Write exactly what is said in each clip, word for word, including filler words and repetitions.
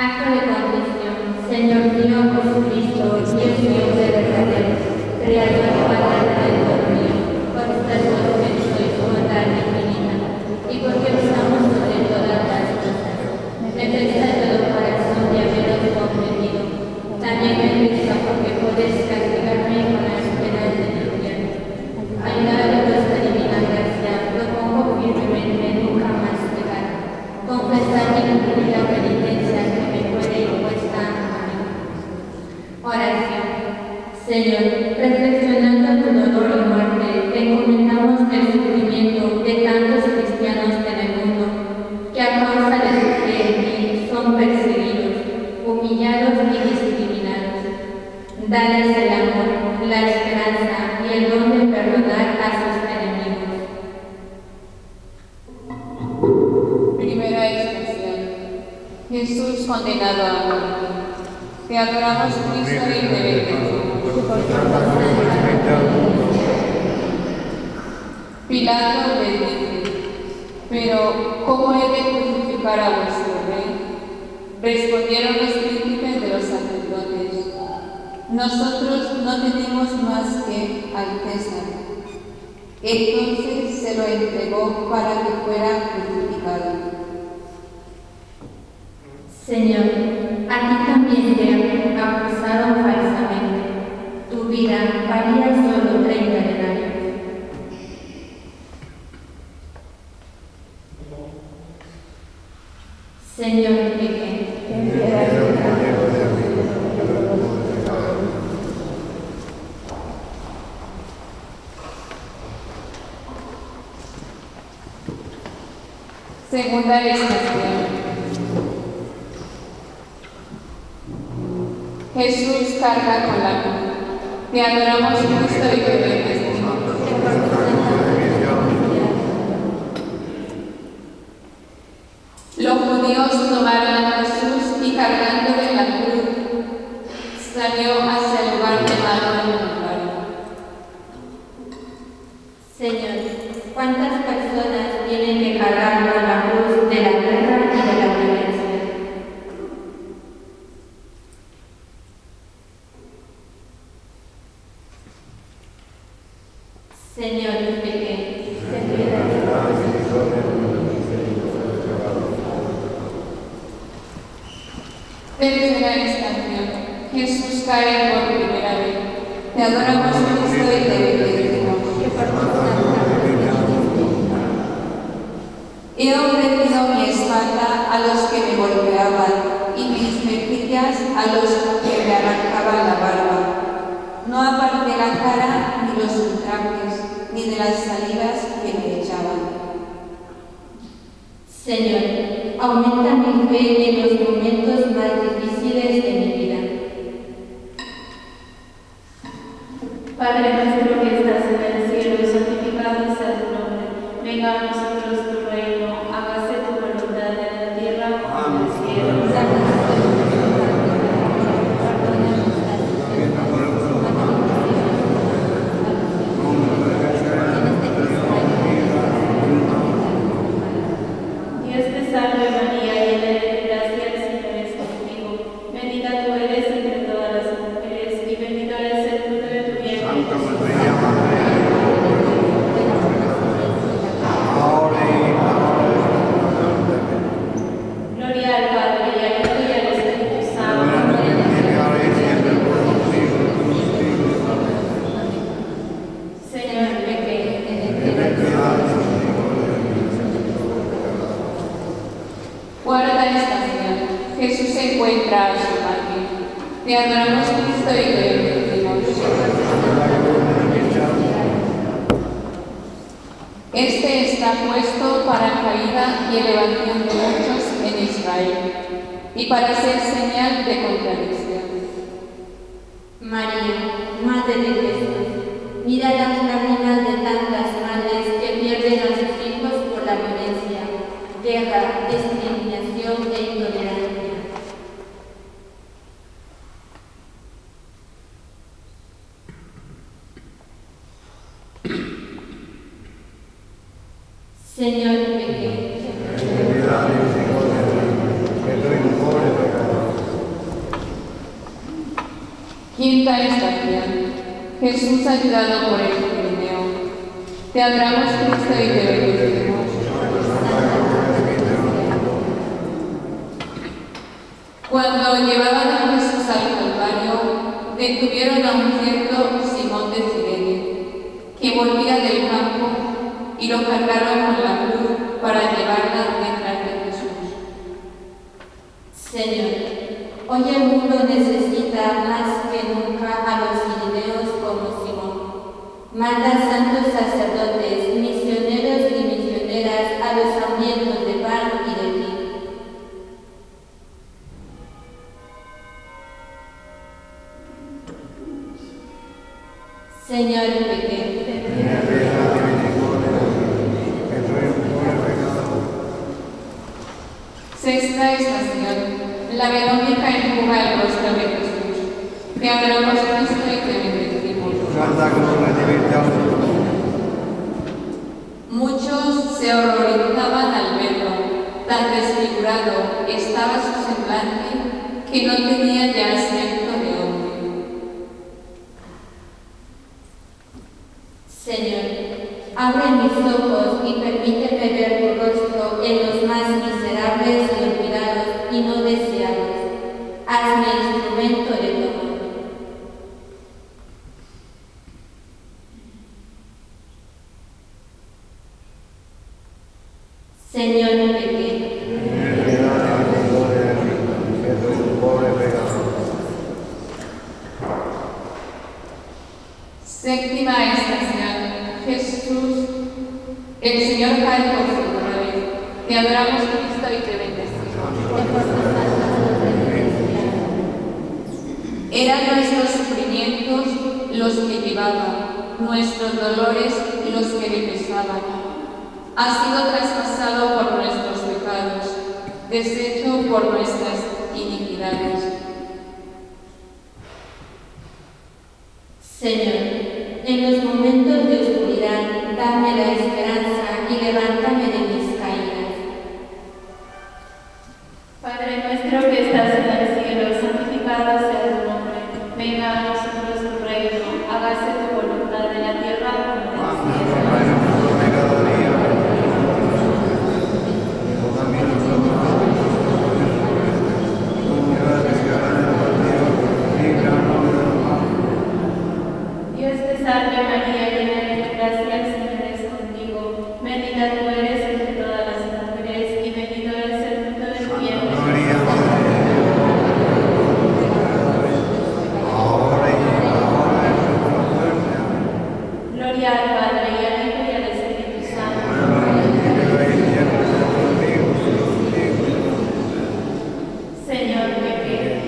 Acto de contrición. Señor mío Jesucristo, Dios mío verdadero, Creador y Padre Redentor mío, por estas dos que sois bondad infinita, y porque estamos sobre todas las cosas, me presta todo corazón de haberos comprendido. También me presta porque podéis castigarme con las penas del infierno. Ayudad de vuestra divina gracia, propongo firmemente nunca más pecar. Confesar mi cumplida penitencia que me fuere impuesta a mí. Oración. Señor, reflexionando en tu dolor y muerte, te encomendamos el sufrimiento de tantos cristianos en el mundo que a causa de su fe en ti son perseguidos, humillados y discriminados. Dales el amor, la esperanza y el don de perdonar a sus enemigos. Primera expresión. Jesús condenado a muerte. Te adoramos, Cristo, y te bendecimos. Pilato les dice: pero ¿cómo he de crucificar a vuestro rey? Respondieron los príncipes de los sacerdotes: nosotros no tenemos más que al César. Entonces se lo entregó para que fuera crucificado. Señor, a ti también te acusaron falsamente. Tu vida valía solo treinta denarios. Señor, pequé. Segunda estación. Jesús carga con la cruz. Te adoramos, Cristo, y te bendecimos. Los judíos tomaron a Jesús y cargándole la cruz, salió hacia el lugar llamado el Calvario. Señor, ¿cuántas personas tienen que cargar con la cruz de la guerra y de la violencia? Señor, pequé. Tercera estación. Jesús cae por primera vez. Te adoramos, Cristo, y te bendecimos. He ofrecido mi espalda a los que me golpeaban y mis mejillas a los que me arrancaban la barba. No aparté la cara ni los ultrajes, ni de las salidas que me echaban. Señor, aumenta mi fe en los momentos más difíciles de mi vida. Padre nuestro que estás en el cielo, santificado sea tu nombre. Venga a nosotros tu reino, hágase tu voluntad en la tierra como en el cielo. Dios te salve María, llena de gracia, el Señor es contigo. Bendita tú eres entre todas las mujeres y bendito es el fruto de tu vientre. Santa María, Madre de Dios, ahora y en la hora de nuestra muerte. Gloria al Padre, y al Hijo, y al Espíritu Santo. Señor, pequé. Cuarta estación. Jesús se encuentra a su madre. Te adoramos, Cristo, y te bendecimos. Este está puesto para caída y elevación de muchos en Israel, y para ser señal de contradicción. María, Madre de Jesús, mira las lágrimas de tantas madres que pierden a sus hijos por la violencia, guerra, discriminación e intolerancia. Señor, pequé. Piedad, Señor, que soy un pobre pecador. Quinta estación. Jesús ayudado por el Cirineo. Te adoramos, Cristo, y te bendecimos. Cuando llevaban a Jesús al Calvario, detuvieron a un cierto Simón de Cirene, que volvía del campo, y lo cargaron con la cruz para llevarla detrás de Jesús. Señor, hoy el mundo necesita más que nunca a los sirineos como Simón. Manda santos sacerdotes, misioneros y misioneras a los hambrientos de pan y de vino. Señor, pequé. Sexta estación. La Verónica empuja el rostro de Jesús. Te adoramos, Cristo, y te bendecimos. Muchos se horrorizaban al verlo. Tan desfigurado estaba su semblante que no tenía ya aspecto de hombre. Señor, abre mis ojos y permíteme ver tu rostro en los más miserables y olvidados y no deseados. Hazme instrumento de tu amor. Señor, pequé. Séptima estación. Jesús, el Señor cae por segunda vez. Te adoramos, Cristo, y te bendecimos. Eran nuestros sufrimientos los que llevaba, nuestros dolores los que le pesaban. Ha sido traspasado por nuestros pecados, deshecho por nuestras iniquidades. Señor, en los momentos de oscuridad, dame la esperanza y levántame de mis caídas. Padre nuestro que estás en el cielo, santificado sea tu nombre. Venga a nosotros tu reino, hágase tu voluntad en la tierra como en el cielo. Dios te salve María, llena de gracia, el Señor es contigo. Bendita tú eres entre todas las mujeres y bendito es el fruto de tu vientre. Gloria al Padre y al Hijo y al Espíritu Santo. Señor, pequé.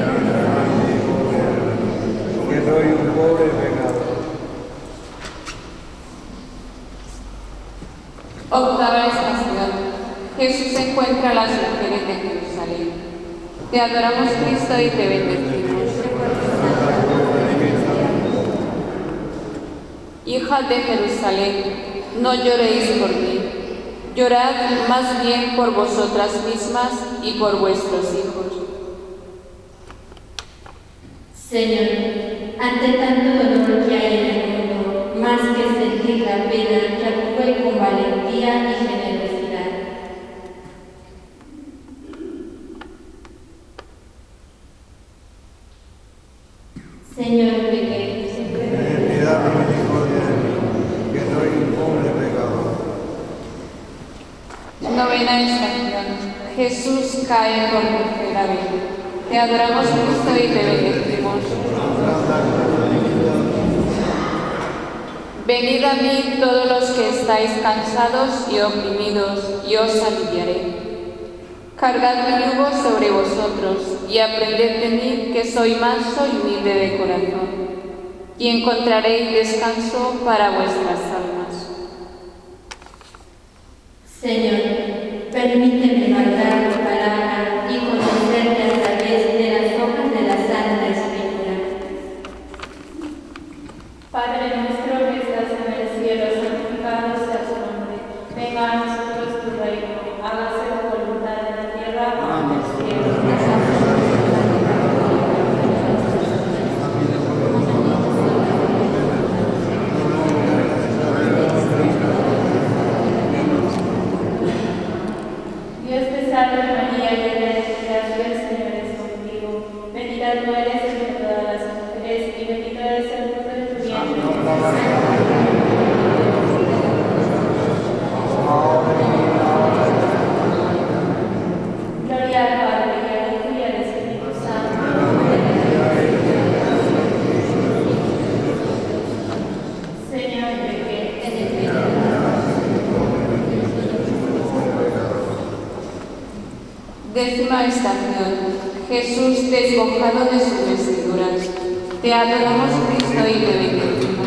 Que soy un pobre pecador. Octava estación. Jesús encuentra a las mujeres de Jerusalén. Te adoramos, Cristo, y te bendecimos. Hijas de Jerusalén, no lloréis por mí. Llorad más bien por vosotras mismas y por vuestros hijos. Señor, ante tanto dolor que hay en el mundo, más que sentir la pena, que actúe con valentía y generosidad. Señor, pequé. Ten piedad y misericordia de mí, que soy un pobre pecador. Novena estación. Jesús cae por tercera vez. Te adoramos, Cristo, y te bendecimos. Venid a mí todos los que estáis cansados y oprimidos, y os aliviaré. Cargad mi yugo sobre vosotros, y aprended de mí, que soy manso y humilde de corazón, y encontraréis descanso para vuestras almas. Señor, permíteme guardar tu palabra y conocerte a través de las hojas de la Santa Escritura. Padre nuestro que estás en el cielo, santificado sea tu nombre. Venga a nosotros tu reino, hágase tu voluntad en la tierra como en el cielo. Dios te salve María, llena eres de gracia, el Señor es contigo. Bendita tú eres entre todas las mujeres y bendito es el fruto de tu vientre. Gloria al Padre, y al Hijo y al Espíritu Santo. Señor, pequé en el pecado. Décima estación. Jesús despojado de sus vestiduras. Te adoramos, Cristo, y te bendecimos.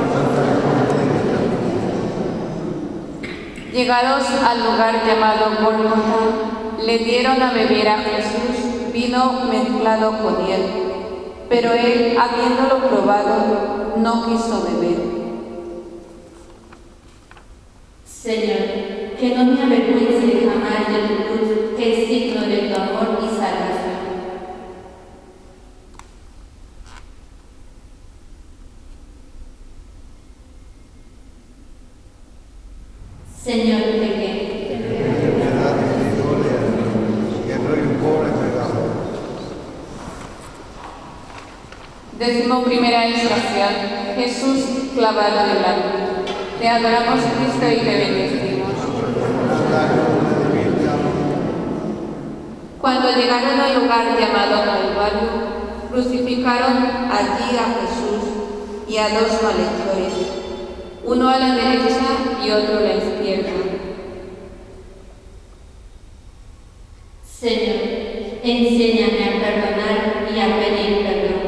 Llegados al lugar llamado Gólgota, le dieron a beber a Jesús vino mezclado con hiel, pero él, habiéndolo probado, no quiso beber. Señor, que no me avergüence jamás de tu cruz, que es signo de tu amor y salvación. Señor, pequé. Ten piedad y misericordia, que soy un pobre pecador. Décimo primera estación. Jesús clavado en la cruz. Te adoramos, Cristo, y te bendecimos. Cuando llegaron al lugar llamado Calvario, crucificaron allí a Jesús y a dos malhechores, uno a la derecha y otro a la izquierda. Señor, enséñame a perdonar y a pedir perdón.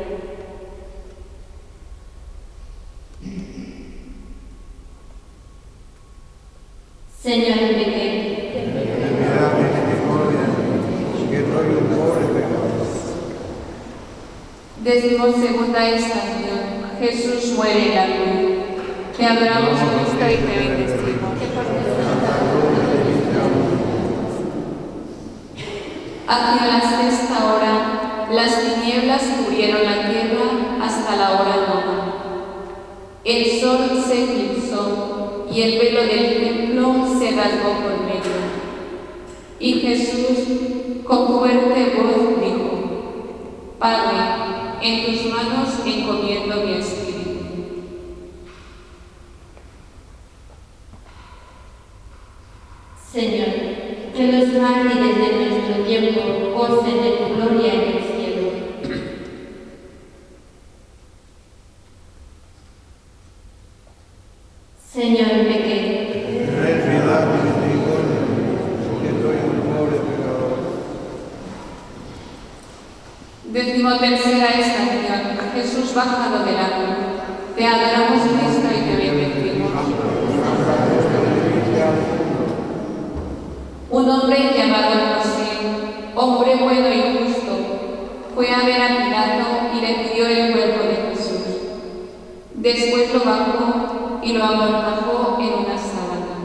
Señor, pequé. Ten piedad y misericordia, que soy un pobre pecador. Décimo segunda estación. Jesús muere en la cruz. Te adoramos, Cristo, y te bendecimos. Hacia la sexta hora, las tinieblas cubrieron la tierra hasta la hora nona. El sol se eclipsó y el velo del templo se rasgó por medio. Y Jesús, con fuerte voz, dijo: Padre, en tus manos encomiendo mi espíritu. Señor, que los mártires de nuestro tiempo gocen de tu gloria en el cielo. Señor, pequé. Ten piedad y misericordia, que soy un pobre pecador. Décimo tercera estación. Jesús bajado de la cruz. Te adoramos, Cristo, y te bendecimos. Un hombre llamado José, hombre bueno y justo, fue a ver a Pilato y le pidió el cuerpo de Jesús. Después lo bajó y lo amortajó en una sábana.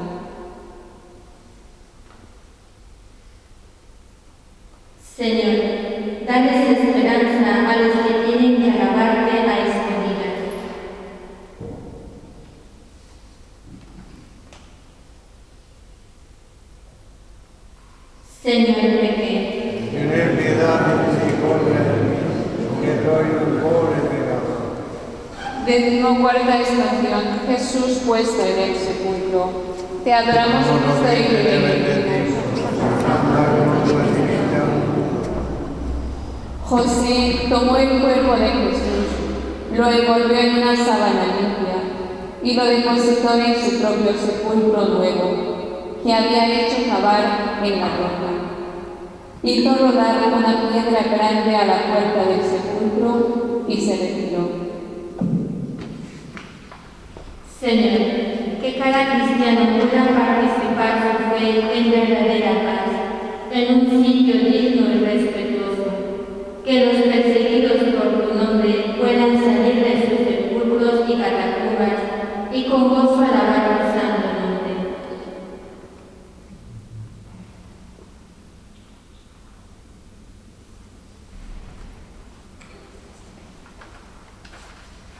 Señor, dales esperanza a los que tienen que alabarte a escondidas. Señor, pequé. Tener piedad y misericordia de mí, que soy un pobre pecador. Décimo cuarta estación. Jesús puesto en el sepulcro. Te adoramos, Cristo, y te bendecimos. José tomó el cuerpo de Jesús, lo envolvió en una sábana limpia y lo depositó en su propio sepulcro nuevo, que había hecho cavar en la roca. Hizo rodar una piedra grande a la puerta del sepulcro y se retiró. Señor, que cada cristiano pueda participar su fe en verdadera paz, en un sitio digno y respetuoso, que los perseguidos por tu nombre puedan salir de sus sepulcros y catacumbas y con gozo alabar tu santo nombre.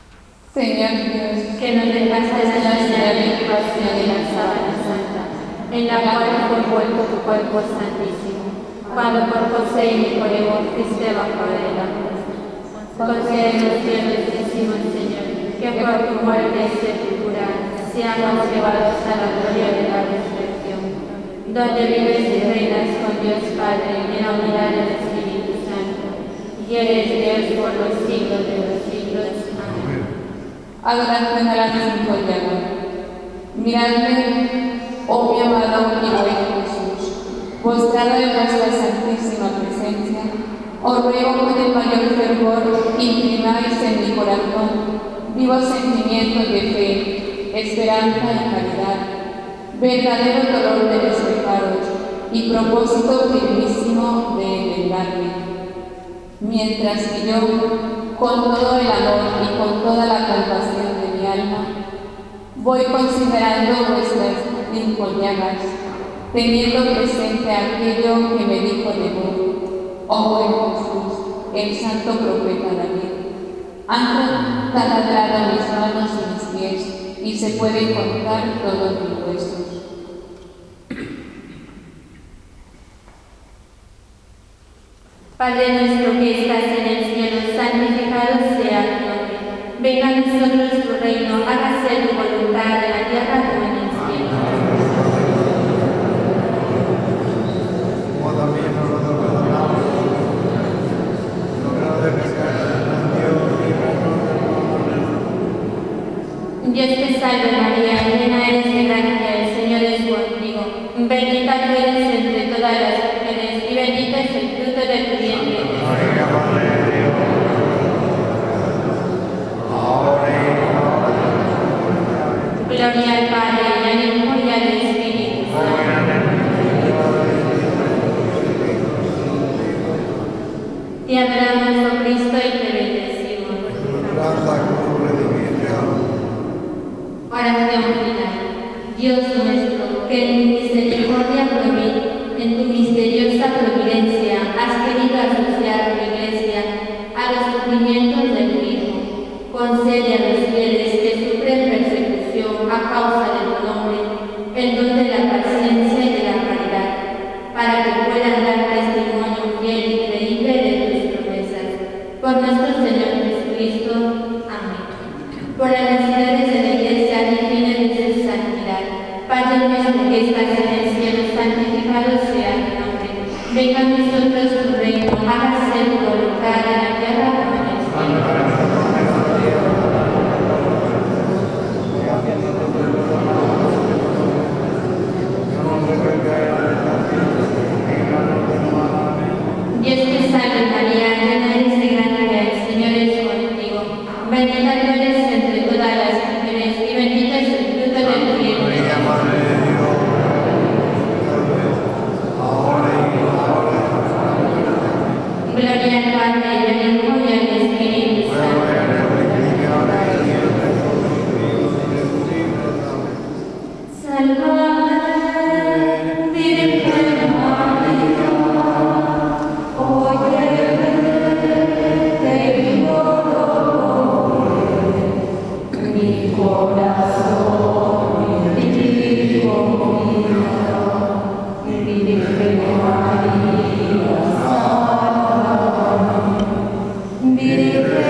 Señor Dios, Que nos dejaste la señal de la sábana santa, en la cual fue envuelto tu cuerpo santísimo, cuando por José y Nicodemo fuiste bajo de la cruz. Concédenos, Dios Altísimo Señor, que por tu muerte y sepultura seamos llevados a la gloria de la resurrección, donde vives y reinas con Dios Padre en la unidad del Espíritu Santo, y eres Dios por los siglos de los siglos. Amén. Adoración a la Santo Llama. Miradme, oh mi amado y buen Jesús, postrado en vuestra santísima presencia, os ruego con el mayor fervor imprimáis en mi corazón vivos sentimientos de fe, esperanza y caridad, verdadero dolor de mis pecados y propósito firmísimo de enmendarme. Mientras que yo, con todo el amor y con toda la compasión de mi alma, voy considerando vuestras cinco llagas, teniendo presente aquello que me dijo de vos, oh buen Jesús, el santo profeta David. Han taladrado mis manos y mis pies, y se pueden contar todos mis huesos. Padre nuestro que estás en el cielo, santificado sea tu nombre. Venga a nosotros tu reino, hágase tu voluntad en la tierra como en el cielo. Como también nosotros perdonamos los que nos descargan, Dios, líbranos del mal. Dios te salve María, llena eres de gracia, el Señor es contigo. Bendita tú eres entre todas las mujeres, y bendito es el fruto de tu vientre. María, Madre de Dios, ahora y en la hora de nuestra muerte. Gloria al Padre, y al Hijo y al Espíritu Santo. Te adoramos, oh Cristo, y te bendecimos. Santa Cruz, redimiste a Oración final. Dios nuestro, que en tu misericordia provi- en tu misteriosa providencia has querido asociar tu Iglesia a los sufrimientos de tu Hijo, concede a los fieles que sufren persecución a causa de tu nombre el don de la paciencia y de la caridad, para que puedan dar testimonio fiel y creíble de tus promesas. Por nuestro Señor Jesucristo. Amén. Por las necesidades de la Iglesia digna de su santidad, Padre nuestro que estás en el cielo, santificado sea tu nombre. Venga a nosotros tu reino, hágase tu voluntad en la tierra como en el cielo. Dios te salve María, llena eres de gracia, el Señor es contigo. Bendita tú eres entre todas las mujeres, y bendito es el fruto de tu vientre. María, Madre de Dios, ahora y en la hora de nuestra muerte. Gloria al Padre, y al Hijo y al Espíritu Santo. Salve, Virgen María, oye, te imploro, mi corazón, mi confianza, Virgen María, salve, Virgen